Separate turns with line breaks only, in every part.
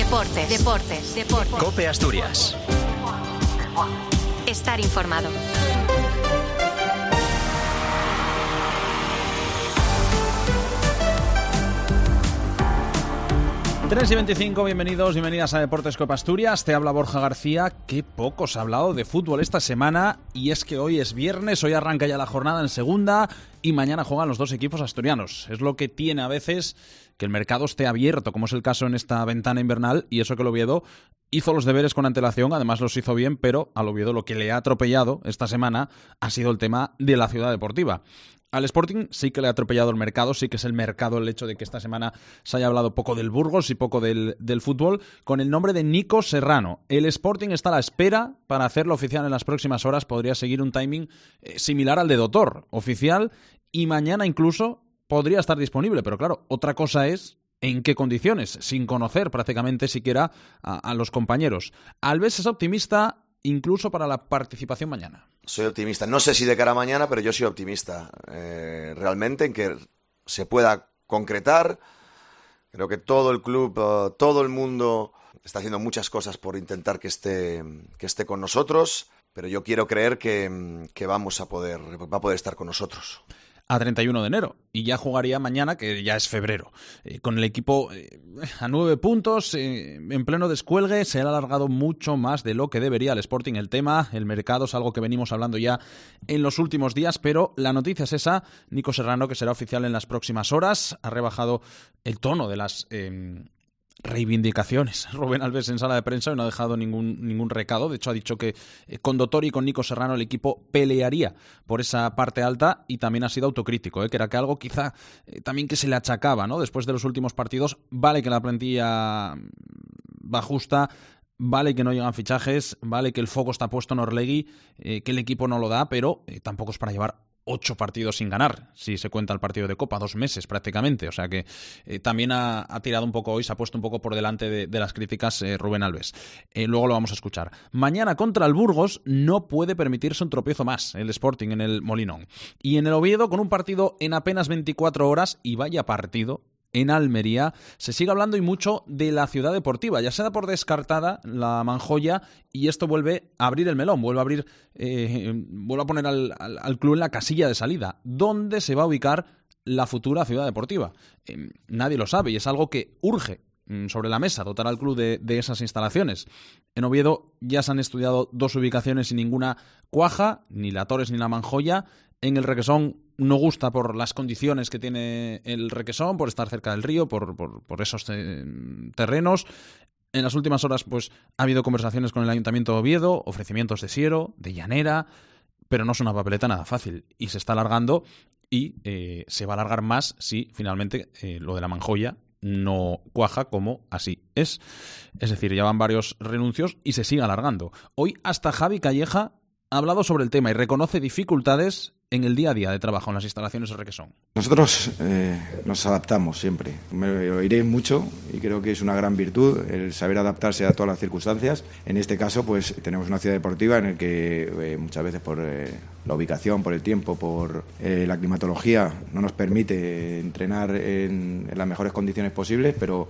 Deportes.
COPE Asturias.
Estar informado.
Tres y 25, bienvenidas a Deportes COPE Asturias. Te habla Borja García. Qué poco se ha hablado de fútbol esta semana, y es que hoy es viernes, hoy arranca ya la jornada en segunda y mañana juegan los dos equipos asturianos. Es lo que tiene a veces que el mercado esté abierto, como es el caso en esta ventana invernal, y eso que el Oviedo hizo los deberes con antelación, además los hizo bien, pero al Oviedo lo que le ha atropellado esta semana ha sido el tema de la ciudad deportiva. Al Sporting sí que le ha atropellado el mercado, sí que es el mercado el hecho de que esta semana se haya hablado poco del Burgos y poco del fútbol, con el nombre de Nico Serrano. El Sporting está a la espera para hacerlo oficial en las próximas horas. Podría seguir un timing similar al de Dotor, oficial, y mañana incluso podría estar disponible. Pero claro, otra cosa es en qué condiciones, sin conocer prácticamente siquiera a los compañeros. Alves es optimista incluso para la participación mañana.
Soy optimista. No sé si de cara a mañana, pero yo soy optimista realmente en que se pueda concretar. Creo que todo el club, todo el mundo está haciendo muchas cosas por intentar que esté con nosotros, pero yo quiero creer que va a poder estar con nosotros.
A 31 de enero, y ya jugaría mañana, que ya es febrero, con el equipo a 9 puntos, en pleno descuelgue. Se ha alargado mucho más de lo que debería el Sporting el tema. El mercado es algo que venimos hablando ya en los últimos días, pero la noticia es esa. Nico Serrano, que será oficial en las próximas horas, ha rebajado el tono de las reivindicaciones Rubén Alves en sala de prensa y no ha dejado ningún recado. De hecho, ha dicho que con Dotor y con Nico Serrano el equipo pelearía por esa parte alta, y también ha sido autocrítico, que era que algo quizá también que se le achacaba, ¿no? Después de los últimos partidos. Vale que la plantilla va justa, vale que no llegan fichajes, vale que el foco está puesto en Orlegui, que el equipo no lo da, pero tampoco es para llevar 8 partidos sin ganar, si se cuenta el partido de Copa, 2 meses prácticamente. O sea que también ha tirado un poco hoy, se ha puesto un poco por delante de las críticas Rubén Alves. Luego lo vamos a escuchar. Mañana contra el Burgos no puede permitirse un tropiezo más el Sporting en el Molinón. Y en el Oviedo, con un partido en apenas 24 horas, y vaya partido, en Almería, se sigue hablando y mucho de la ciudad deportiva. Ya se da por descartada la Manjoya, y esto vuelve a abrir el melón, vuelve a poner al club en la casilla de salida. ¿Dónde se va a ubicar la futura ciudad deportiva? Nadie lo sabe, y es algo que urge sobre la mesa, dotar al club de esas instalaciones. En Oviedo ya se han estudiado 2 ubicaciones y ninguna cuaja, ni la Torres ni la Manjoya. En el Requesón no gusta por las condiciones que tiene el Requesón, por estar cerca del río, por esos terrenos. En las últimas horas pues ha habido conversaciones con el Ayuntamiento de Oviedo, ofrecimientos de Siero, de Llanera, pero no es una papeleta nada fácil, y se está alargando, y se va a alargar más si finalmente lo de la Manjoya no cuaja, como así es. Es decir, ya van varios renuncios y se sigue alargando. Hoy hasta Javi Calleja ha hablado sobre el tema y reconoce dificultades en el día a día de trabajo en las instalaciones de Requesón.
Nosotros nos adaptamos siempre. Me oiréis mucho y creo que es una gran virtud el saber adaptarse a todas las circunstancias. En este caso, pues tenemos una ciudad deportiva en la que muchas veces por la ubicación, por el tiempo, por la climatología, no nos permite entrenar en las mejores condiciones posibles, pero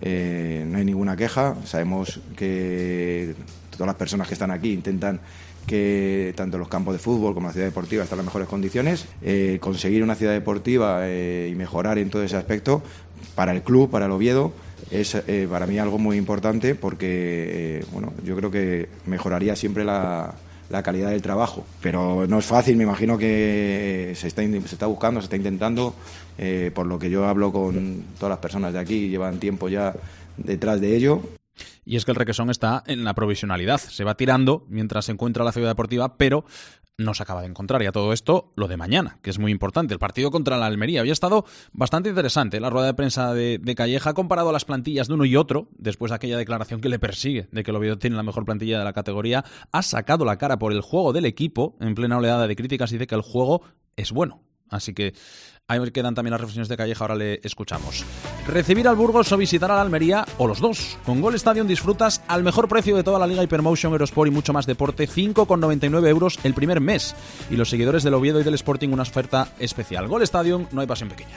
no hay ninguna queja. Sabemos que todas las personas que están aquí intentan que tanto los campos de fútbol como la ciudad deportiva están en las mejores condiciones. Conseguir una ciudad deportiva y mejorar en todo ese aspecto para el club, para el Oviedo, es para mí algo muy importante, porque yo creo que mejoraría siempre la calidad del trabajo, pero no es fácil. Me imagino que se está buscando, se está intentando, por lo que yo hablo con todas las personas de aquí, llevan tiempo ya detrás de ello.
Y es que el Requesón está en la provisionalidad, se va tirando mientras se encuentra la ciudad deportiva, pero no se acaba de encontrar. Y a todo esto, lo de mañana, que es muy importante, el partido contra la Almería. Había estado bastante interesante la rueda de prensa de Calleja. Ha comparado las plantillas de uno y otro, después de aquella declaración que le persigue de que el Oviedo tiene la mejor plantilla de la categoría. Ha sacado la cara por el juego del equipo, en plena oleada de críticas, y dice que el juego es bueno. Así que ahí quedan también las reflexiones de Calleja, ahora le escuchamos. Recibir al Burgos o visitar a la Almería, o los dos. Con Gol Stadium disfrutas al mejor precio de toda la Liga Hypermotion, Eurosport y mucho más deporte, 5,99 euros el primer mes. Y los seguidores del Oviedo y del Sporting una oferta especial. Gol Stadium, no hay pasión pequeña.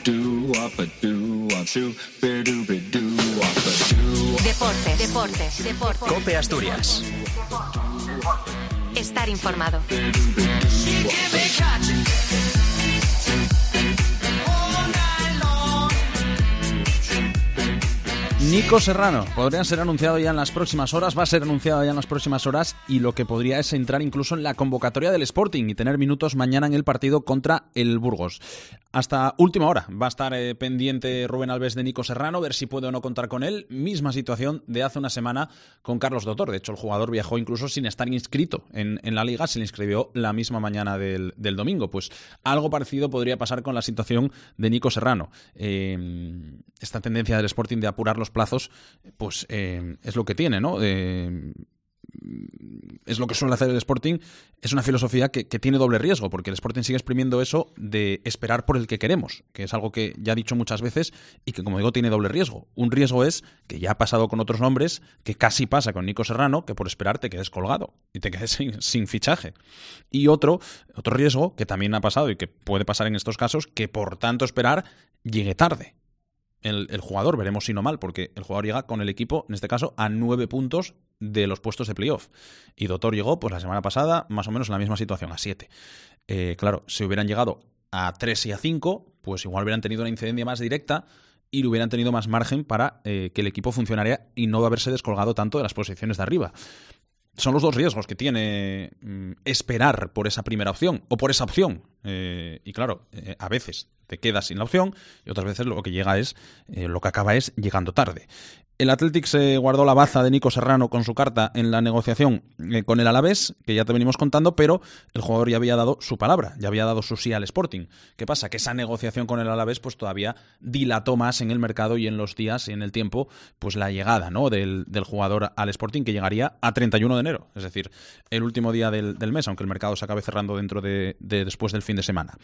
Deportes. COPE Asturias.
Estar informado.
Nico Serrano podría ser anunciado ya en las próximas horas, va a ser anunciado ya en las próximas horas, y lo que podría es entrar incluso en la convocatoria del Sporting y tener minutos mañana en el partido contra el Burgos. Hasta última hora va a estar pendiente Rubén Albés de Nico Serrano, ver si puede o no contar con él. Misma situación de hace una semana con Carlos Dotor. De hecho, el jugador viajó incluso sin estar inscrito en la Liga, se le inscribió la misma mañana del domingo. Pues algo parecido podría pasar con la situación de Nico Serrano. Esta tendencia del Sporting de apurar los plazos, pues es lo que tiene, ¿no? Es lo que suele hacer el Sporting. Es una filosofía que tiene doble riesgo, porque el Sporting sigue exprimiendo eso de esperar por el que queremos, que es algo que ya he dicho muchas veces y que, como digo, tiene doble riesgo. Un riesgo es, que ya ha pasado con otros nombres, que casi pasa con Nico Serrano, que por esperar te quedes colgado y te quedes sin fichaje. Y otro riesgo, que también ha pasado y que puede pasar en estos casos, que por tanto esperar llegue tarde el jugador. Veremos si no mal, porque el jugador llega con el equipo, en este caso, a 9 puntos de los puestos de playoff. Y Dotor llegó, pues la semana pasada, más o menos en la misma situación, a 7. Claro, si hubieran llegado a 3 y a 5, pues igual hubieran tenido una incidencia más directa y le hubieran tenido más margen para que el equipo funcionara y no haberse descolgado tanto de las posiciones de arriba. Son los dos riesgos que tiene esperar por esa primera opción o por esa opción. Y claro, a veces te quedas sin la opción y otras veces lo que acaba es llegando tarde. El Athletic se guardó la baza de Nico Serrano con su carta en la negociación con el Alavés, que ya te venimos contando, pero el jugador ya había dado su palabra, ya había dado su sí al Sporting. ¿Qué pasa? Que esa negociación con el Alavés pues todavía dilató más en el mercado y en los días y en el tiempo pues la llegada, ¿no?, del jugador al Sporting, que llegaría a 31 de enero, es decir, el último día del mes, aunque el mercado se acabe cerrando dentro de después del fin de semana.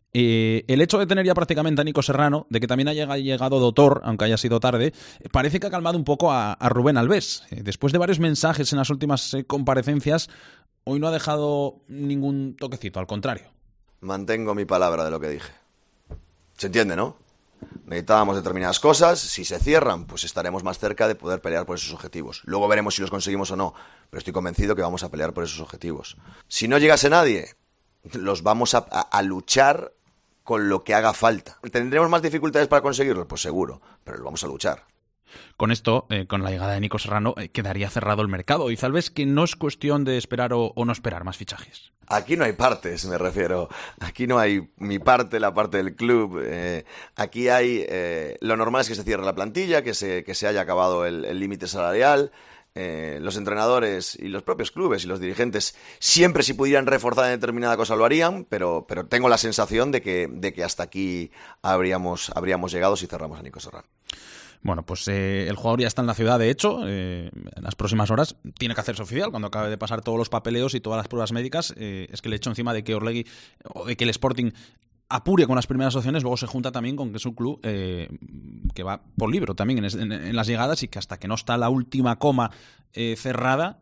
El hecho de tener ya prácticamente a Nico Serrano, de que también haya llegado Dotor, aunque haya sido tarde, parece que ha calmado un poco a Rubén Albés. Después de varios mensajes en las últimas comparecencias, hoy no ha dejado ningún toquecito, al contrario.
Mantengo mi palabra de lo que dije. ¿Se entiende, no? Necesitábamos determinadas cosas, si se cierran, pues estaremos más cerca de poder pelear por esos objetivos. Luego veremos si los conseguimos o no, pero estoy convencido que vamos a pelear por esos objetivos. Si no llegase nadie, los vamos a luchar con lo que haga falta. ¿Tendremos más dificultades para conseguirlo? Pues seguro, pero lo vamos a luchar.
Con esto, con la llegada de Nico Serrano, quedaría cerrado el mercado. Dice Alves que no es cuestión de esperar o no esperar más fichajes.
Aquí no hay partes, me refiero. Aquí no hay mi parte, la parte del club. Aquí hay... lo normal es que se cierre la plantilla, que se haya acabado el límite salarial. Los entrenadores y los propios clubes y los dirigentes siempre, si pudieran reforzar en determinada cosa, lo harían, pero tengo la sensación de que hasta aquí habríamos llegado si cerramos a Nico Serrano.
Bueno, pues el jugador ya está en la ciudad, de hecho, en las próximas horas tiene que hacerse oficial cuando acabe de pasar todos los papeleos y todas las pruebas médicas. Es que el hecho encima de que Orlegui o de que el Sporting apure con las primeras opciones, luego se junta también con que es un club que va por libro también en las llegadas, y que hasta que no está la última coma cerrada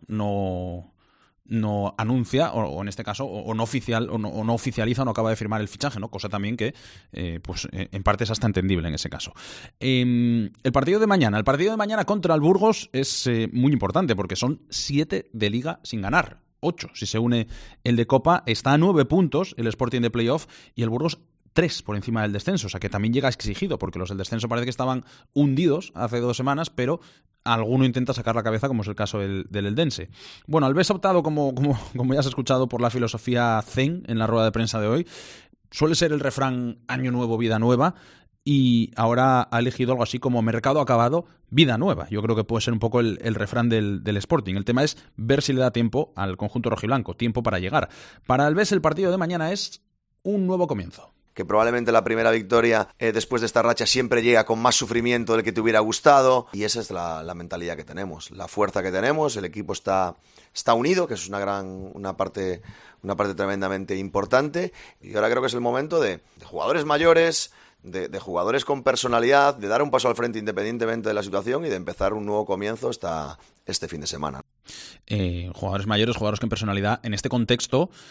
no anuncia, o en este caso, o no oficializa o no acaba de firmar el fichaje, ¿no? Cosa también que, en parte es hasta entendible en ese caso. El partido de mañana contra el Burgos es muy importante, porque son 7 de Liga sin ganar. 8, si se une el de Copa. Está a 9 puntos el Sporting de playoff y el Burgos 3 por encima del descenso, o sea que también llega exigido, porque los del descenso parece que estaban hundidos hace 2 semanas, pero alguno intenta sacar la cabeza, como es el caso del Eldense. Bueno, Alves ha optado, como ya has escuchado, por la filosofía zen en la rueda de prensa de hoy. Suele ser el refrán año nuevo, vida nueva, y ahora ha elegido algo así como mercado acabado, vida nueva. Yo creo que puede ser un poco el refrán del Sporting. El tema es ver si le da tiempo al conjunto rojiblanco, tiempo para llegar. Para Alves, el partido de mañana es un nuevo comienzo.
Que probablemente la primera victoria después de esta racha siempre llega con más sufrimiento del que te hubiera gustado, y esa es la mentalidad que tenemos, la fuerza que tenemos. El equipo está unido, que es una parte tremendamente importante, y ahora creo que es el momento de jugadores mayores, de jugadores con personalidad, de dar un paso al frente independientemente de la situación y de empezar un nuevo comienzo este fin de semana.
Jugadores mayores, jugadores con personalidad, en este contexto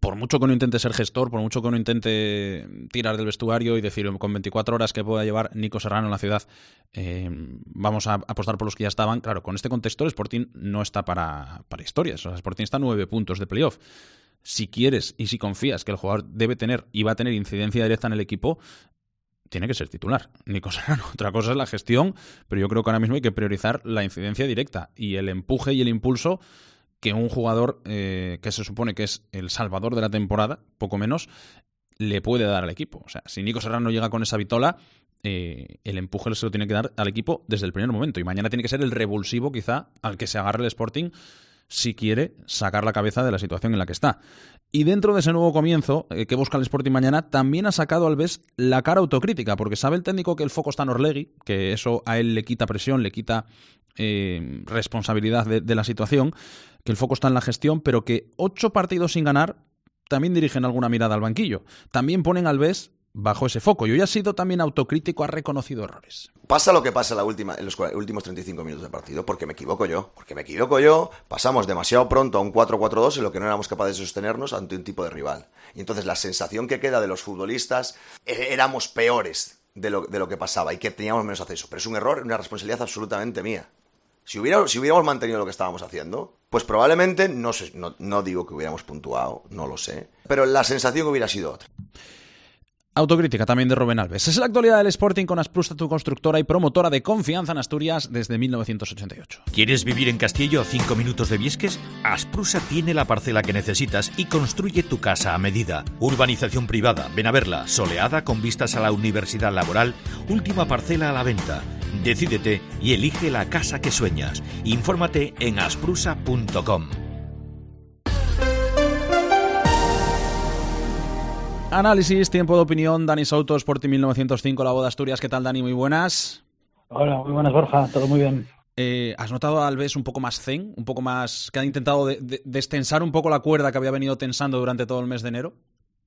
por mucho que uno intente ser gestor, por mucho que uno intente tirar del vestuario y decir con 24 horas que pueda llevar Nico Serrano en la ciudad, vamos a apostar por los que ya estaban. Claro, con este contexto el Sporting no está para historias. O sea, el Sporting está a 9 puntos de playoff. Si quieres y si confías que el jugador debe tener y va a tener incidencia directa en el equipo, tiene que ser titular, Nico Serrano. Otra cosa es la gestión, pero yo creo que ahora mismo hay que priorizar la incidencia directa y el empuje y el impulso que un jugador que se supone que es el salvador de la temporada, poco menos, le puede dar al equipo. O sea, si Nico Serrano llega con esa vitola, el empuje se lo tiene que dar al equipo desde el primer momento. Y mañana tiene que ser el revulsivo, quizá, al que se agarre el Sporting si quiere sacar la cabeza de la situación en la que está. Y dentro de ese nuevo comienzo que busca el Sporting mañana, también ha sacado Alves la cara autocrítica, porque sabe el técnico que el foco está en Orlegui, que eso a él le quita presión, le quita responsabilidad de la situación, que el foco está en la gestión, pero que 8 partidos sin ganar también dirigen alguna mirada al banquillo. También ponen a Alves bajo ese foco. Y hoy ha sido también autocrítico, ha reconocido errores.
Pasa lo que pasa en los últimos 35 minutos de partido, porque me equivoco yo. Pasamos demasiado pronto a un 4-4-2 en lo que no éramos capaces de sostenernos ante un tipo de rival. Y entonces la sensación que queda de los futbolistas, éramos peores de lo que pasaba y que teníamos menos acceso. Pero es un error, una responsabilidad absolutamente mía. Si hubiéramos mantenido lo que estábamos haciendo, pues probablemente, no digo que hubiéramos puntuado, no lo sé, pero la sensación hubiera sido otra.
Autocrítica también de Rubén Alves. Es la actualidad del Sporting con Asprusa, tu constructora y promotora de confianza en Asturias desde 1988.
¿Quieres vivir en Castillo a 5 minutos de Viesques? Asprusa tiene la parcela que necesitas y construye tu casa a medida. Urbanización privada, ven a verla, soleada con vistas a la Universidad Laboral, última parcela a la venta. Decídete y elige la casa que sueñas. Infórmate en asprusa.com.
Análisis, tiempo de opinión, Dani Souto, Sporting 1905, La Voz de Asturias. ¿Qué tal, Dani? Muy buenas.
Hola, muy buenas, Borja. Todo muy bien.
¿Has notado a Alves un poco más zen? Un poco más... que ha intentado destensar un poco la cuerda que había venido tensando durante todo el mes de enero?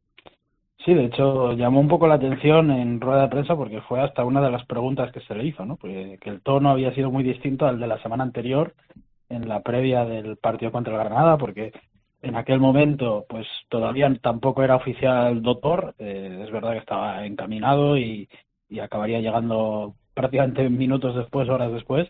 Sí, de hecho, llamó un poco la atención en rueda de prensa porque fue hasta una de las preguntas que se le hizo, ¿no? Porque que el tono había sido muy distinto al de la semana anterior, en la previa del partido contra el Granada, porque en aquel momento pues todavía tampoco era oficial doctor, es verdad que estaba encaminado y acabaría llegando prácticamente minutos después, horas después,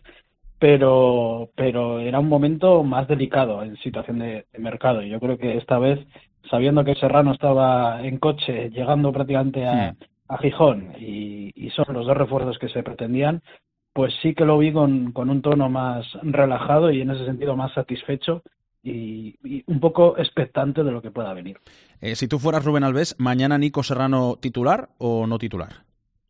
pero era un momento más delicado en situación de mercado, y yo creo que esta vez, sabiendo que Serrano estaba en coche llegando prácticamente a Gijón y son los 2 refuerzos que se pretendían, pues sí que lo vi con un tono más relajado y en ese sentido más satisfecho y un poco expectante de lo que pueda venir.
Si tú fueras Rubén Alves, ¿mañana Nico Serrano titular o no titular?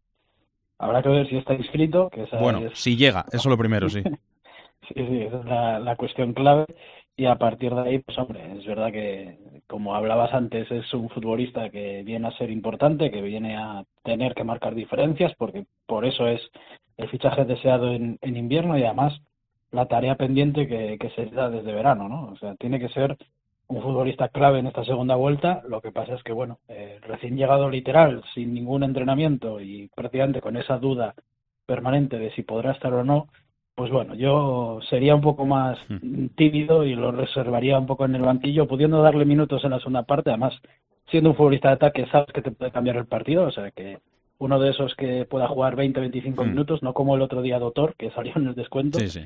Habrá que ver si está inscrito. Que
si llega, eso es lo primero, sí.
Sí, esa es la cuestión clave. Y a partir de ahí, pues hombre, es verdad que, como hablabas antes, es un futbolista que viene a ser importante, que viene a tener que marcar diferencias, porque por eso es el fichaje deseado en invierno y además la tarea pendiente que se da desde verano, ¿no? O sea, tiene que ser un futbolista clave en esta segunda vuelta. Lo que pasa es que, bueno, recién llegado literal, sin ningún entrenamiento y prácticamente con esa duda permanente de si podrá estar o no, pues bueno, yo sería un poco más tímido y lo reservaría un poco en el banquillo, pudiendo darle minutos en la segunda parte. Además, siendo un futbolista de ataque, sabes que te puede cambiar el partido, o sea que uno de esos que pueda jugar 20-25 minutos, no como el otro día Dotor, que salió en el descuento,
sí.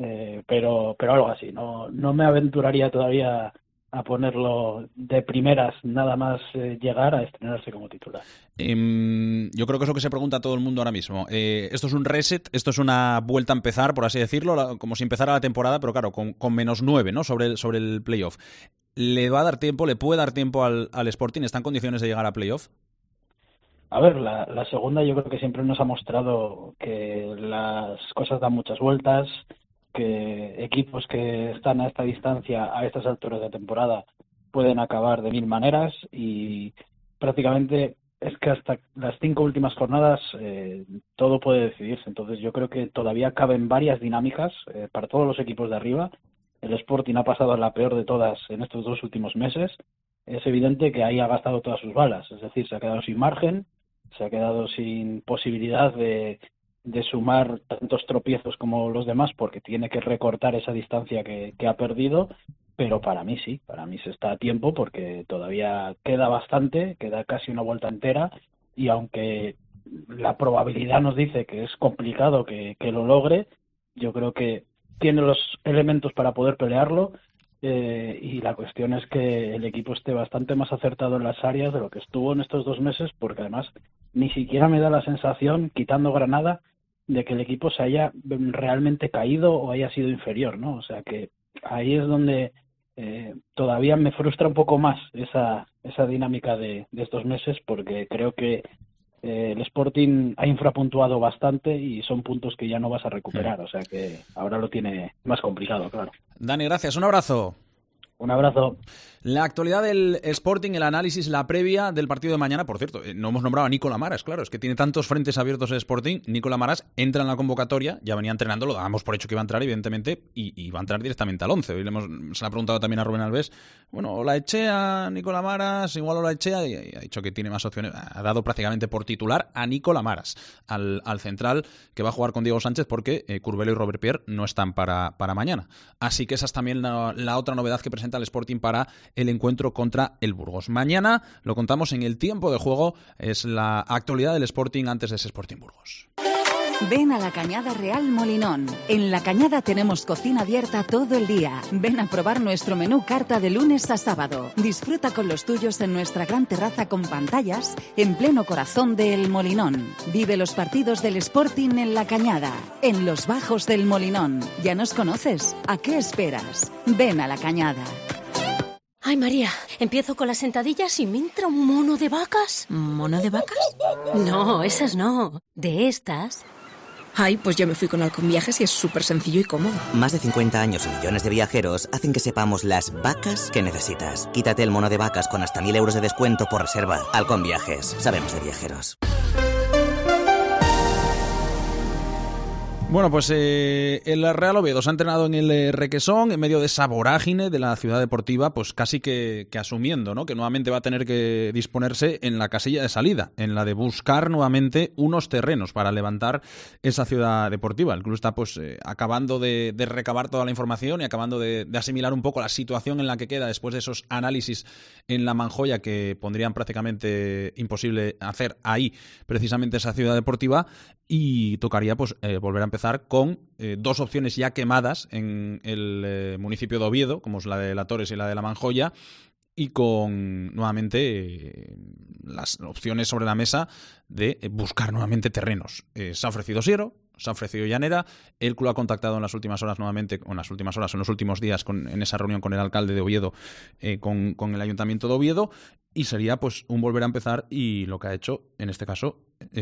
Pero algo así. No me aventuraría todavía a ponerlo de primeras, nada más llegar a estrenarse como titular.
Yo creo que es lo que se pregunta a todo el mundo ahora mismo. Esto es un reset, esto es una vuelta a empezar, por así decirlo, como si empezara la temporada, pero claro, con -9, ¿no? sobre el playoff. ¿Le va a dar tiempo, le puede dar tiempo al Sporting? ¿Está en condiciones de llegar a playoff?
A ver, la segunda yo creo que siempre nos ha mostrado que las cosas dan muchas vueltas, que equipos que están a esta distancia, a estas alturas de temporada, pueden acabar de 1000 maneras, y prácticamente es que hasta las 5 últimas jornadas todo puede decidirse. Entonces yo creo que todavía caben varias dinámicas para todos los equipos de arriba. El Sporting ha pasado la peor de todas en estos 2 últimos meses. Es evidente que ahí ha gastado todas sus balas, es decir, se ha quedado sin margen, se ha quedado sin posibilidad de sumar tantos tropiezos como los demás, porque tiene que recortar esa distancia que ha perdido, pero para mí sí, para mí se está a tiempo porque todavía queda bastante, queda casi una vuelta entera, y aunque la probabilidad nos dice que es complicado que lo logre, yo creo que tiene los elementos para poder pelearlo, y la cuestión es que el equipo esté bastante más acertado en las áreas de lo que estuvo en estos 2 meses, porque además ni siquiera me da la sensación, quitando Granada, de que el equipo se haya realmente caído o haya sido inferior, ¿no? O sea que ahí es donde todavía me frustra un poco más esa dinámica de estos meses, porque creo que el Sporting ha infrapuntuado bastante y son puntos que ya no vas a recuperar, o sea que ahora lo tiene más complicado, claro.
Dani, gracias, un abrazo.
Un abrazo.
La actualidad del Sporting, el análisis, la previa del partido de mañana. Por cierto, no hemos nombrado a Nico Maras, claro, es que tiene tantos frentes abiertos el Sporting. Nico Maras entra en la convocatoria, ya venía entrenando, lo dábamos por hecho que iba a entrar, evidentemente, y va a entrar directamente al 11. Hoy se le ha preguntado también a Rubén Alves, bueno, o la eché a Nico Maras, igual o la eché, y ha dicho que tiene más opciones. Ha dado prácticamente por titular a Nico Maras, al central, que va a jugar con Diego Sánchez, porque Curbelo y Robert Pierre no están para mañana. Así que esa es también la otra novedad que presenta el Sporting para el encuentro contra el Burgos. Mañana lo contamos en el tiempo de juego, es la actualidad del Sporting antes de ese Sporting Burgos.
Ven a la Cañada Real Molinón. En la Cañada tenemos cocina abierta todo el día. Ven a probar nuestro menú carta de lunes a sábado. Disfruta con los tuyos en nuestra gran terraza con pantallas en pleno corazón de El Molinón. Vive los partidos del Sporting en la Cañada, en los bajos del Molinón. ¿Ya nos conoces? ¿A qué esperas? Ven a la Cañada.
Ay, María, empiezo con las sentadillas y me entra un mono de vacas.
¿Mono de vacas?
No, esas no. De estas.
Ay, pues yo me fui con Halcón Viajes y es súper sencillo y cómodo.
Más de 50 años y millones de viajeros hacen que sepamos las vacas que necesitas. Quítate el mono de vacas con hasta 1.000 euros de descuento por reserva. Halcón Viajes. Sabemos de viajeros.
Bueno, pues el Real Oviedo se ha entrenado en el Requesón en medio de esa vorágine de la ciudad deportiva, pues casi que asumiendo, ¿no?, que nuevamente va a tener que disponerse en la casilla de salida, en la de buscar nuevamente unos terrenos para levantar esa ciudad deportiva. El club está pues acabando de recabar toda la información y acabando de asimilar un poco la situación en la que queda después de esos análisis en la Manjoya que pondrían prácticamente imposible hacer ahí precisamente esa ciudad deportiva, y tocaría pues volver a empezar con 2 opciones ya quemadas en el municipio de Oviedo, como es la de La Torres y la de la Manjoya, y con nuevamente las opciones sobre la mesa de buscar nuevamente terrenos. Se ha ofrecido Siero, se ha ofrecido Llanera, el club ha contactado en las últimas horas nuevamente, en los últimos días en esa reunión con el alcalde de Oviedo, con el ayuntamiento de Oviedo, y sería pues un volver a empezar, y lo que ha hecho en este caso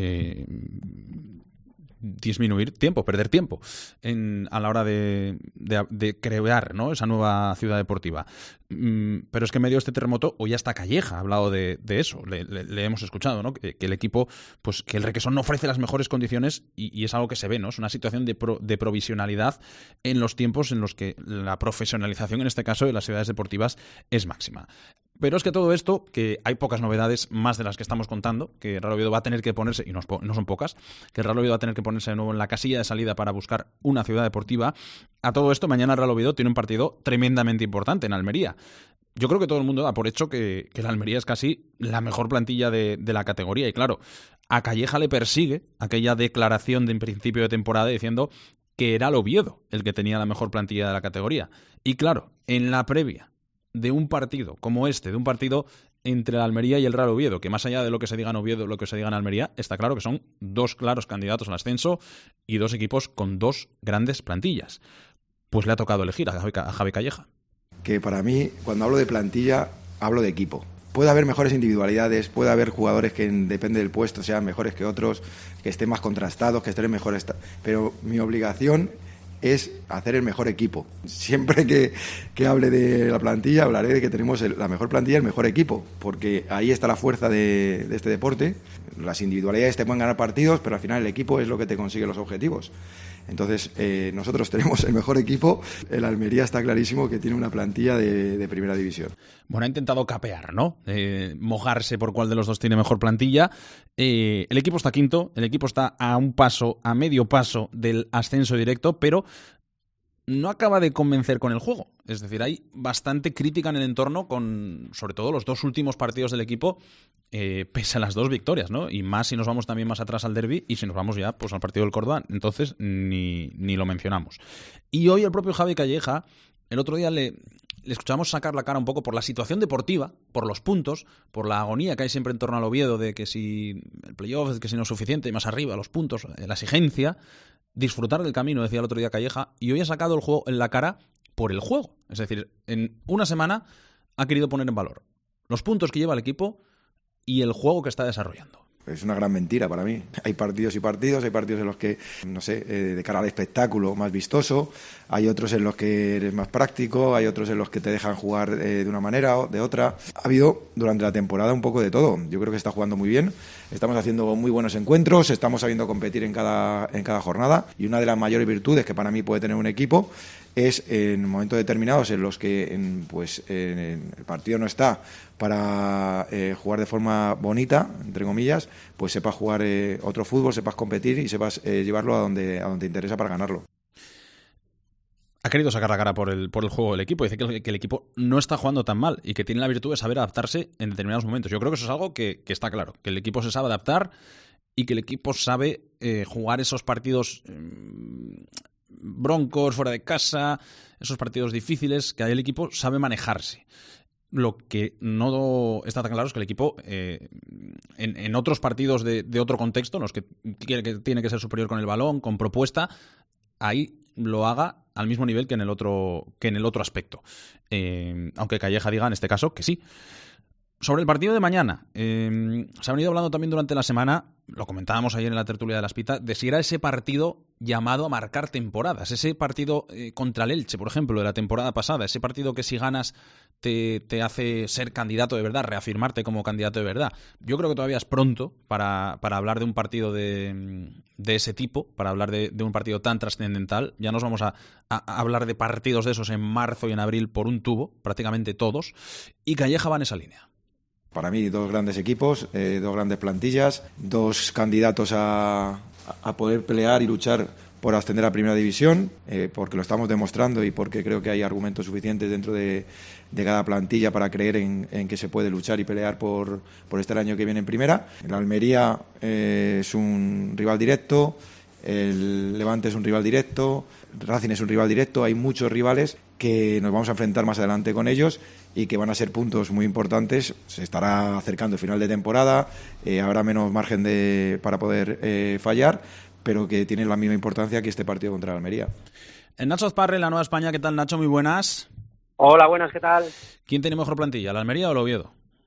disminuir tiempo, perder tiempo a la hora de crear, ¿no?, esa nueva ciudad deportiva. Pero es que en medio de este terremoto hoy hasta Calleja ha hablado de eso, le hemos escuchado, ¿no?, que el equipo, pues que el Requesón no ofrece las mejores condiciones, y es algo que se ve, ¿no? Es una situación de provisionalidad en los tiempos en los que la profesionalización, en este caso de las ciudades deportivas, es máxima. Pero es que todo esto, que hay pocas novedades más de las que estamos contando, que el Real Oviedo va a tener que ponerse, y no son pocas, que el Real Oviedo va a tener que ponerse de nuevo en la casilla de salida para buscar una ciudad deportiva. A todo esto, mañana el Real Oviedo tiene un partido tremendamente importante en Almería. Yo creo que todo el mundo da por hecho que la Almería es casi la mejor plantilla de la categoría, y claro, a Calleja le persigue aquella declaración de en principio de temporada diciendo que era el Oviedo el que tenía la mejor plantilla de la categoría. Y claro, en la previa de un partido como este, de un partido entre la Almería y el Real Oviedo, que más allá de lo que se diga en Oviedo, lo que se diga en Almería, está claro que son 2 claros candidatos al ascenso y 2 equipos con 2 grandes plantillas. Pues le ha tocado elegir a Javi Calleja.
Que para mí, cuando hablo de plantilla, hablo de equipo. Puede haber mejores individualidades, puede haber jugadores que depende del puesto sean mejores que otros, que estén más contrastados, que estén mejores, pero mi obligación es hacer el mejor equipo. Siempre que hable de la plantilla, hablaré de que tenemos la mejor plantilla, el mejor equipo, porque ahí está la fuerza de este deporte. Las individualidades te pueden ganar partidos, pero al final el equipo es lo que te consigue los objetivos. Entonces, nosotros tenemos el mejor equipo. El Almería está clarísimo que tiene una plantilla de primera división.
Bueno, ha intentado capear, ¿no? Mojarse por cuál de los dos tiene mejor plantilla. El equipo está quinto, el equipo está a medio paso del ascenso directo, pero no acaba de convencer con el juego. Es decir, hay bastante crítica en el entorno con, sobre todo, los 2 últimos partidos del equipo, pese a las 2 victorias, ¿no? Y más si nos vamos también más atrás al derbi y si nos vamos ya pues al partido del Córdoba, entonces ni lo mencionamos. Y hoy el propio Javi Calleja, el otro día le escuchamos sacar la cara un poco por la situación deportiva, por los puntos, por la agonía que hay siempre en torno al Oviedo de que si el playoff, que si no es suficiente, y más arriba, los puntos, la exigencia, disfrutar del camino, decía el otro día Calleja, y hoy ha sacado el juego en la cara por el juego. Es decir, en una semana ha querido poner en valor los puntos que lleva el equipo y el juego que está desarrollando.
Es una gran mentira para mí. Hay partidos y partidos, hay partidos en los que, no sé, de cara al espectáculo más vistoso, hay otros en los que eres más práctico, hay otros en los que te dejan jugar de una manera o de otra. Ha habido durante la temporada un poco de todo. Yo creo que está jugando muy bien, estamos haciendo muy buenos encuentros, estamos sabiendo competir en cada jornada, y una de las mayores virtudes que para mí puede tener un equipo es en momentos determinados en los que el partido no está para jugar de forma bonita, entre comillas, pues sepas jugar otro fútbol, sepas competir y sepas llevarlo a donde te interesa para ganarlo.
Ha querido sacar la cara por el juego del equipo. Dice que el equipo no está jugando tan mal y que tiene la virtud de saber adaptarse en determinados momentos. Yo creo que eso es algo que está claro, que el equipo se sabe adaptar y que el equipo sabe jugar esos partidos broncos, fuera de casa, esos partidos difíciles, que ahí el equipo sabe manejarse. Lo que no está tan claro es que el equipo, en otros partidos de otro contexto, en los que tiene que ser superior con el balón, con propuesta, ahí lo haga al mismo nivel que en el otro aspecto. Aunque Calleja diga en este caso que sí. Sobre el partido de mañana, se ha venido hablando también durante la semana, lo comentábamos ayer en la tertulia de las Pitas, de si era ese partido llamado a marcar temporadas, ese partido contra el Elche, por ejemplo, de la temporada pasada, ese partido que si ganas te hace ser candidato de verdad, reafirmarte como candidato de verdad. Yo creo que todavía es pronto para hablar de un partido de ese tipo, para hablar de un partido tan trascendental. Ya nos vamos a hablar de partidos de esos en marzo y en abril por un tubo, prácticamente todos, y Calleja va en esa línea.
Para mí, 2 grandes equipos, 2 grandes plantillas, 2 candidatos a poder pelear y luchar por ascender a Primera División, porque lo estamos demostrando y porque creo que hay argumentos suficientes dentro de cada plantilla para creer en que se puede luchar y pelear por estar el año que viene en Primera. El Almería es un rival directo, el Levante es un rival directo, Racing es un rival directo, hay muchos rivales que nos vamos a enfrentar más adelante con ellos y que van a ser puntos muy importantes. Se estará acercando el final de temporada, habrá menos margen para poder fallar, pero que tiene la misma importancia que este partido contra la Almería.
Nacho Azparre, La Nueva España. ¿Qué tal, Nacho? Muy buenas.
Hola, buenas, ¿qué tal?
¿Quién tiene mejor plantilla, la Almería o el Oviedo?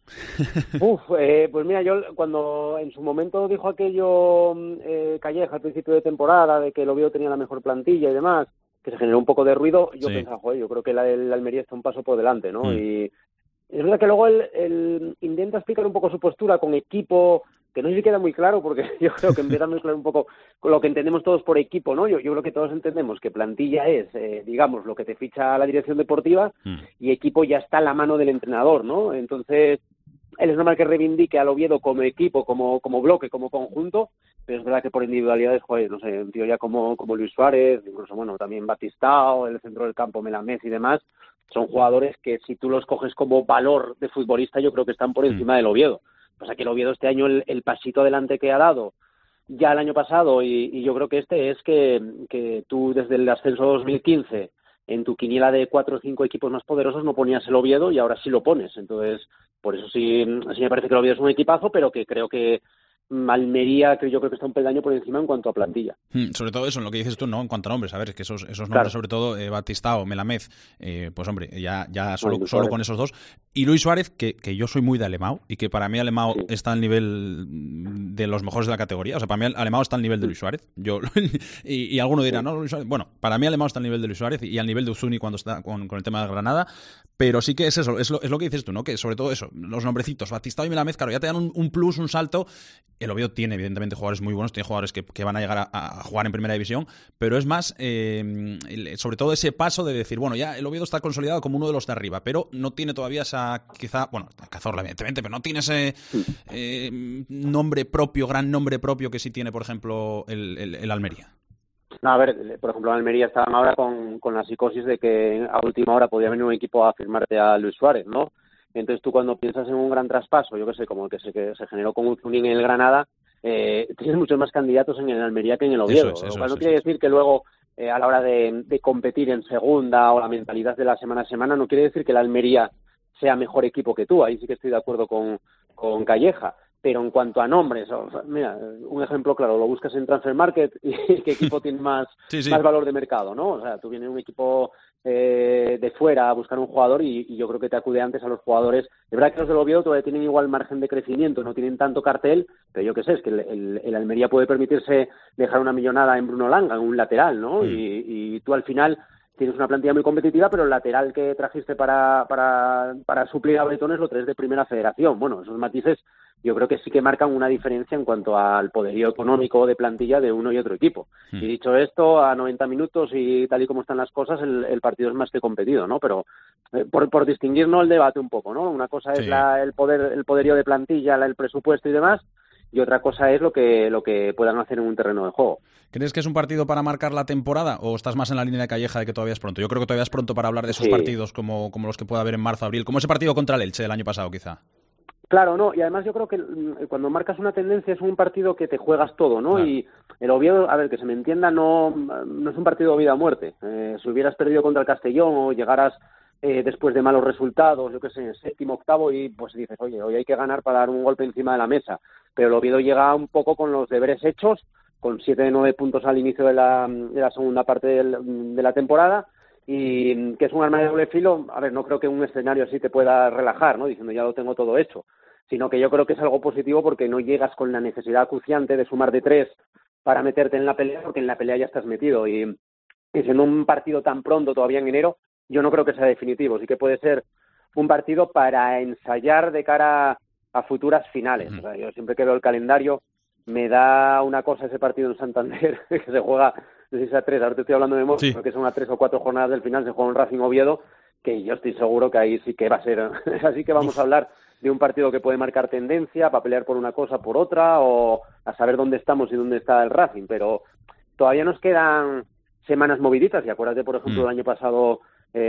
Pues mira, yo cuando en su momento dijo aquello Calleja al principio de temporada de que el Oviedo tenía la mejor plantilla y demás, que se generó un poco de ruido, yo pensaba, joder, yo creo que el Almería está un paso por delante, ¿no? Y es verdad que luego él intenta explicar un poco su postura con equipo, que no sé si queda muy claro, porque yo creo que empieza a mezclar un poco con lo que entendemos todos por equipo, ¿no? Yo creo que todos entendemos que plantilla es, digamos, lo que te ficha la dirección deportiva, y equipo ya está en la mano del entrenador, ¿no? Entonces, él es normal que reivindique al Oviedo como equipo, como bloque, como conjunto, pero es verdad que por individualidades, joder, no sé, un tío ya como Luis Suárez, incluso, bueno, también Batistao, el centro del campo, Melamés y demás, son jugadores que si tú los coges como valor de futbolista, yo creo que están por encima del Oviedo. O sea que el Oviedo este año, el pasito adelante que ha dado ya el año pasado, y yo creo que este es que tú desde el ascenso 2015 en tu quiniela de 4 o 5 equipos más poderosos no ponías el Oviedo y ahora sí lo pones. Entonces, por eso sí me parece que el Oviedo es un equipazo, pero que creo que Almería, que yo creo que está un peldaño por encima en cuanto a plantilla.
Sobre todo eso, en lo que dices tú, ¿no? En cuanto a nombres, a ver, es que esos nombres,
claro,
sobre todo Batistao, Melamez, pues hombre, ya solo con esos dos. Y Luis Suárez, que yo soy muy de Alemão, y que para mí Alemão está al nivel de los mejores de la categoría. O sea, para mí Alemão está al nivel de Luis Suárez. Y alguno dirá, no, Luis Suárez. Bueno, para mí Alemão está al nivel de Luis Suárez y al nivel de Uzuni cuando está con el tema de Granada. Pero sí que es eso, es lo que dices tú, ¿no? Que sobre todo eso, los nombrecitos, Batistao y Melamez, claro, ya te dan un plus, un salto. El Oviedo tiene, evidentemente, jugadores muy buenos, tiene jugadores que van a llegar a jugar en Primera División, pero es más, sobre todo ese paso de decir, bueno, ya el Oviedo está consolidado como uno de los de arriba, pero no tiene todavía esa, quizá, bueno, Cazorla, evidentemente, pero no tiene ese nombre propio, gran nombre propio que sí tiene, por ejemplo, el Almería.
No, a ver, por ejemplo, en Almería estaban ahora con la psicosis de que a última hora podía venir un equipo a firmarte a Luis Suárez, ¿no? Entonces tú cuando piensas en un gran traspaso, yo que sé, como el que se generó con Uzuni en el Granada, tienes muchos más candidatos en el Almería que en el Oviedo. Lo cual no quiere decir que luego, a la hora de competir en segunda o la mentalidad de la semana a semana, no quiere decir que el Almería sea mejor equipo que tú. Ahí sí que estoy de acuerdo con Calleja. Pero en cuanto a nombres, mira, un ejemplo claro, lo buscas en Transfer Market y qué equipo tiene más valor de mercado, ¿no? O sea, tú vienes un equipo de fuera a buscar un jugador y yo creo que te acude antes a los jugadores. Es verdad que los del Oviedo todavía tienen igual margen de crecimiento, no tienen tanto cartel, pero yo qué sé, es que el Almería puede permitirse dejar una millonada en Bruno Langa, en un lateral, ¿no? Y tú al final tienes una plantilla muy competitiva, pero el lateral que trajiste para suplir a Bretones lo traes de Primera Federación. Bueno, esos matices yo creo que sí que marcan una diferencia en cuanto al poderío económico de plantilla de uno y otro equipo. Y dicho esto, a 90 minutos y tal y como están las cosas, el partido es más que competido, ¿no? Pero por distinguirnos el debate un poco, ¿no? Una cosa es el poderío de plantilla, el presupuesto y demás, y otra cosa es lo que puedan hacer en un terreno de juego.
¿Crees que es un partido para marcar la temporada o estás más en la línea de Calleja de que todavía es pronto? Yo creo que todavía es pronto para hablar de esos partidos como los que pueda haber en marzo, abril, como ese partido contra el Elche del año pasado, quizá.
Claro, no, y además yo creo que cuando marcas una tendencia es un partido que te juegas todo, ¿no? Claro. Y el Oviedo, a ver, que se me entienda, no es un partido de vida o muerte. Si hubieras perdido contra el Castellón o llegaras después de malos resultados, yo qué sé, séptimo, octavo, y pues dices, oye, hoy hay que ganar para dar un golpe encima de la mesa. Pero el Oviedo llega un poco con los deberes hechos, con 7 de 9 puntos al inicio de la segunda parte de la temporada, y que es un arma de doble filo. A ver, no creo que un escenario así te pueda relajar, ¿no? Diciendo ya lo tengo todo hecho, sino que yo creo que es algo positivo porque no llegas con la necesidad acuciante de sumar de 3 para meterte en la pelea, porque en la pelea ya estás metido, y siendo un partido tan pronto todavía en enero, yo no creo que sea definitivo. Sí que puede ser un partido para ensayar de cara a futuras finales. O sea, yo siempre que veo el calendario me da una cosa ese partido en Santander que se juega de 6 a 3, ahora te estoy hablando de memoria, porque son a 3 o 4 jornadas del final, se juega un Racing Oviedo, que yo estoy seguro que ahí sí que va a ser, así que vamos a hablar de un partido que puede marcar tendencia para pelear por una cosa, por otra, o a saber dónde estamos y dónde está el Racing, pero todavía nos quedan semanas moviditas, y acuérdate, por ejemplo, el año pasado,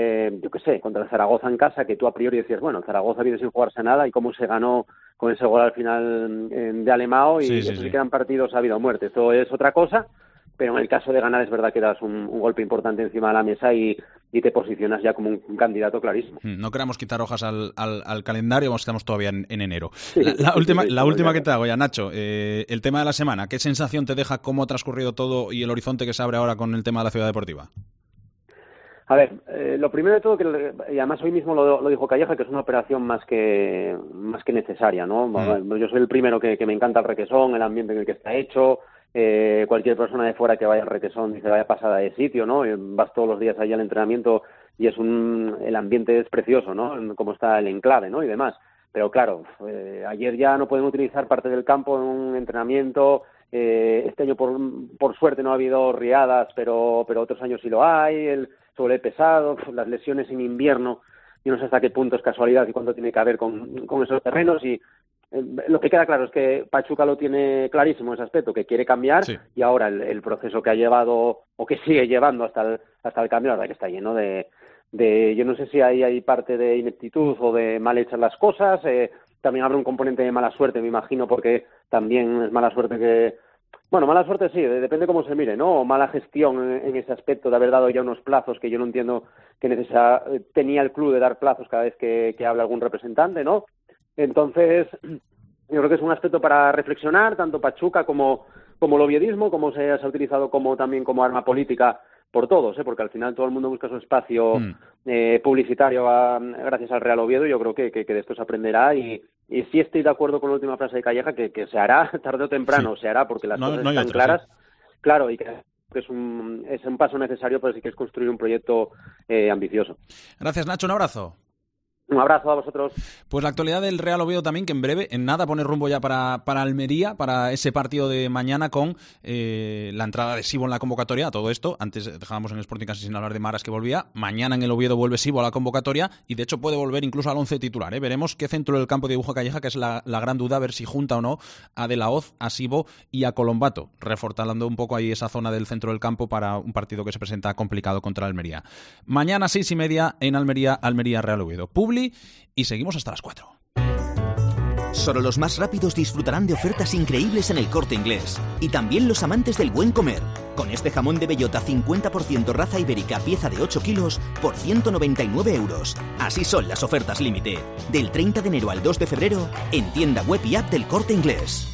yo qué sé, contra el Zaragoza en casa, que tú a priori decías, bueno, el Zaragoza viene sin jugarse nada, y cómo se ganó con ese gol al final de Alemão, y eso sí que eran partidos a vida o muerte. Esto es otra cosa, pero en el caso de ganar es verdad que das un golpe importante encima de la mesa y te posicionas ya como un candidato clarísimo.
No queramos quitar hojas al calendario, estamos todavía en enero.
Sí,
la última que te hago ya, Nacho, el tema de la semana, ¿qué sensación te deja cómo ha transcurrido todo y el horizonte que se abre ahora con el tema de la Ciudad Deportiva?
A ver, lo primero de todo, y además hoy mismo lo dijo Calleja, que es una operación más que necesaria, ¿no? Yo soy el primero que me encanta el Requesón, el ambiente en el que está hecho. Cualquier persona de fuera que vaya al Requesón dice vaya pasada de sitio, ¿no? Vas todos los días allí al entrenamiento y el ambiente es precioso, ¿no? Como está el enclave, ¿no? Y demás. Pero claro, ayer ya no pueden utilizar parte del campo en un entrenamiento. Este año por suerte no ha habido riadas, pero otros años sí lo hay. El sobre pesado, las lesiones en invierno, yo no sé hasta qué punto es casualidad y cuánto tiene que ver con esos terrenos, y lo que queda claro es que Pachuca lo tiene clarísimo ese aspecto, que quiere cambiar, y ahora el proceso que ha llevado o que sigue llevando hasta el cambio, la verdad que está lleno de yo no sé si hay parte de ineptitud o de mal hechas las cosas. También habrá un componente de mala suerte, me imagino, porque también es mala suerte mala suerte sí, depende cómo se mire, ¿no? O mala gestión en ese aspecto de haber dado ya unos plazos que yo no entiendo que tenía el club de dar plazos cada vez que habla algún representante, ¿no? Entonces, yo creo que es un aspecto para reflexionar, tanto Pachuca como el oviedismo, como se ha utilizado también como arma política por todos, porque al final todo el mundo busca su espacio publicitario gracias al Real Oviedo, y yo creo que de esto se aprenderá, y sí estoy de acuerdo con la última frase de Calleja, que se hará tarde o temprano, se hará, porque las cosas están claras, claro, y que es un paso necesario para si quieres construir un proyecto ambicioso.
Gracias, Nacho, un abrazo.
Un abrazo a vosotros.
Pues la actualidad del Real Oviedo también, que en breve, en nada, pone rumbo ya para Almería, para ese partido de mañana con la entrada de Sibo en la convocatoria. Todo esto, antes dejábamos en Sporting casi sin hablar de Maras, que volvía. Mañana en el Oviedo vuelve Sibo a la convocatoria y de hecho puede volver incluso al 11 titular. Veremos qué centro del campo dibuja Calleja, que es la gran duda, a ver si junta o no a De la Hoz, a Sibo y a Colombato, reforzando un poco ahí esa zona del centro del campo para un partido que se presenta complicado contra Almería. Mañana 6:30 en Almería, Real Oviedo. Y seguimos hasta las 4.
Solo los más rápidos disfrutarán de ofertas increíbles en El Corte Inglés. Y también los amantes del buen comer. Con este jamón de bellota 50% raza ibérica, pieza de 8 kilos, por 199 €. Así son las ofertas límite. Del 30 de enero al 2 de febrero, en tienda web y app del Corte Inglés.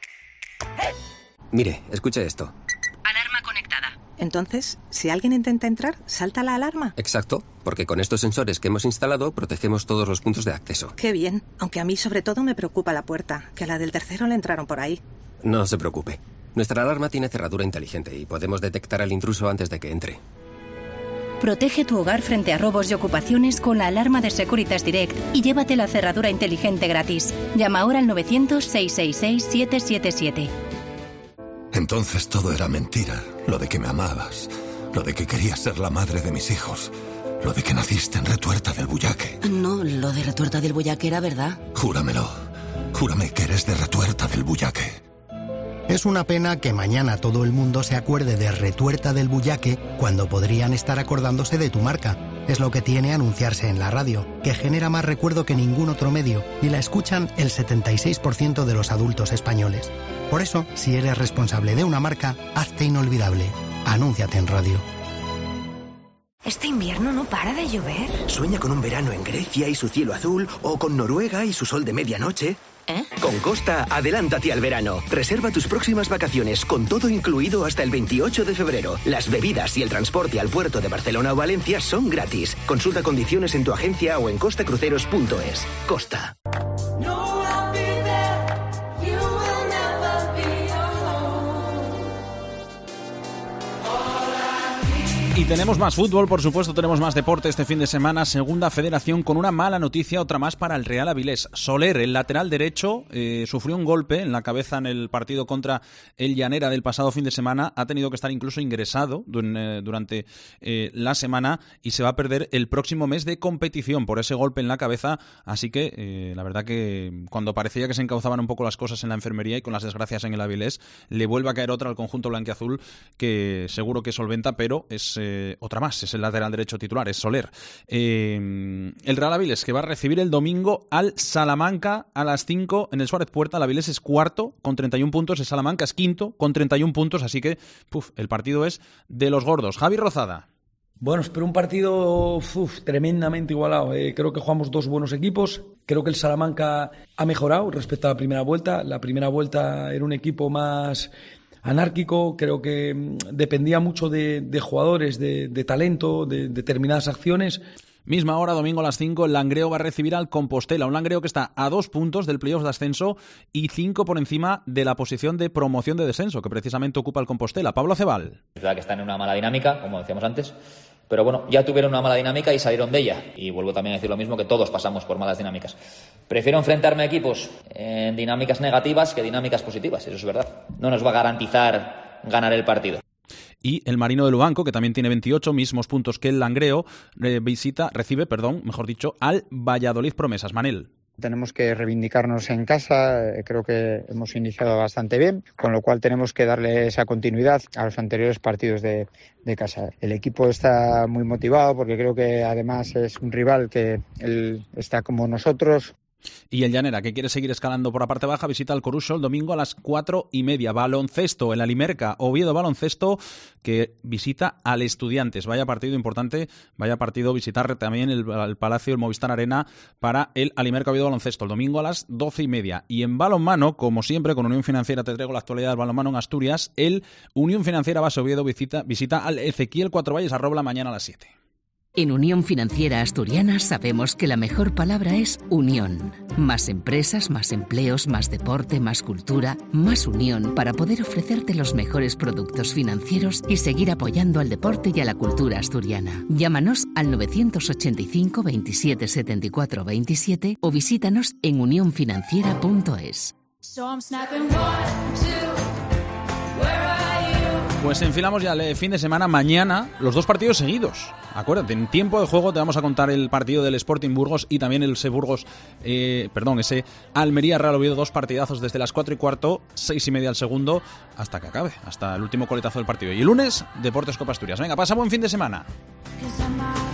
Mire, escuche esto.
Alarma conectada.
Entonces, si alguien intenta entrar, ¿salta la alarma?
Exacto, porque con estos sensores que hemos instalado protegemos todos los puntos de acceso.
Qué bien, aunque a mí sobre todo me preocupa la puerta, que a la del tercero le entraron por ahí.
No se preocupe. Nuestra alarma tiene cerradura inteligente y podemos detectar al intruso antes de que entre.
Protege tu hogar frente a robos y ocupaciones con la alarma de Securitas Direct y llévate la cerradura inteligente gratis. Llama ahora al 900-666-777.
Entonces todo era mentira. Lo de que me amabas, lo de que querías ser la madre de mis hijos, lo de que naciste en Retuerta del Bullaque.
No, lo de Retuerta del Bullaque era verdad.
Júramelo. Júrame que eres de Retuerta del Bullaque.
Es una pena que mañana todo el mundo se acuerde de Retuerta del Bullaque cuando podrían estar acordándose de tu marca. Es lo que tiene anunciarse en la radio, que genera más recuerdo que ningún otro medio y la escuchan el 76% de los adultos españoles. Por eso, si eres responsable de una marca, hazte inolvidable. Anúnciate en radio.
¿Este invierno no para de llover?
Sueña con un verano en Grecia y su cielo azul, o con Noruega y su sol de medianoche. Con Costa, adelántate al verano. Reserva tus próximas vacaciones con todo incluido hasta el 28 de febrero. Las bebidas y el transporte al puerto de Barcelona o Valencia son gratis. Consulta condiciones en tu agencia o en costacruceros.es. Costa.
Y tenemos más fútbol, por supuesto, tenemos más deporte este fin de semana. Segunda Federación con una mala noticia, otra más para el Real Avilés. Soler, el lateral derecho, sufrió un golpe en la cabeza en el partido contra el Llanera del pasado fin de semana. Ha tenido que estar incluso ingresado durante la semana y se va a perder el próximo mes de competición por ese golpe en la cabeza. Así que la verdad que cuando parecía que se encauzaban un poco las cosas en la enfermería y con las desgracias en el Avilés, le vuelve a caer otra al conjunto blanquiazul que seguro que solventa, pero es otra más, es el lateral derecho titular, es Soler. El Real Avilés, que va a recibir el domingo al Salamanca a las 5 en el Suárez Puerta. El Avilés es cuarto con 31 puntos, el Salamanca es quinto con 31 puntos, así que el partido es de los gordos. Javi Rozada.
Bueno, espero un partido tremendamente igualado. Creo que jugamos dos buenos equipos. Creo que el Salamanca ha mejorado respecto a la primera vuelta. La primera vuelta era un equipo más anárquico, creo que dependía mucho de jugadores, de talento, de determinadas acciones.
Misma hora, domingo a las 5, el Langreo va a recibir al Compostela, un Langreo que está a 2 puntos del playoff de ascenso y 5 por encima de la posición de promoción de descenso, que precisamente ocupa el Compostela. Pablo Cebal.
Es verdad que están en una mala dinámica, como decíamos antes, pero bueno, ya tuvieron una mala dinámica y salieron de ella. Y vuelvo también a decir lo mismo, que todos pasamos por malas dinámicas. Prefiero enfrentarme a equipos en dinámicas negativas que dinámicas positivas, eso es verdad. No nos va a garantizar ganar el partido.
Y el Marino de Lubanco, que también tiene 28, mismos puntos que el Langreo, recibe al Valladolid Promesas. Manel.
Tenemos que reivindicarnos en casa, creo que hemos iniciado bastante bien, con lo cual tenemos que darle esa continuidad a los anteriores partidos de casa. El equipo está muy motivado porque creo que además es un rival que él está como nosotros.
Y el Llanera, que quiere seguir escalando por la parte baja, visita al Coruso el domingo a las 4:30. Baloncesto, el Alimerca, Oviedo Baloncesto, que visita al Estudiantes. Vaya partido importante, vaya partido visitar también el Palacio, el Movistar Arena, para el Alimerca Oviedo Baloncesto, el domingo a las 12:30. Y en balonmano, como siempre, con Unión Financiera te traigo la actualidad del balonmano en Asturias. El Unión Financiera Base Oviedo visita al Ezequiel Cuatro Valles a Robla mañana a las 7.
En Unión Financiera Asturiana sabemos que la mejor palabra es unión. Más empresas, más empleos, más deporte, más cultura, más unión para poder ofrecerte los mejores productos financieros y seguir apoyando al deporte y a la cultura asturiana. Llámanos al 985 27 74 27 o visítanos en unionfinanciera.es.
Pues enfilamos ya el fin de semana. Mañana los 2 partidos seguidos. Acuérdate, en tiempo de juego te vamos a contar el partido del Sporting Burgos y también ese Almería Real Oviedo, 2 partidazos desde las 4:15, 6:30 al segundo, hasta que acabe, hasta el último coletazo del partido. Y el lunes, Deportes Copa Asturias. Venga, pasa buen fin de semana.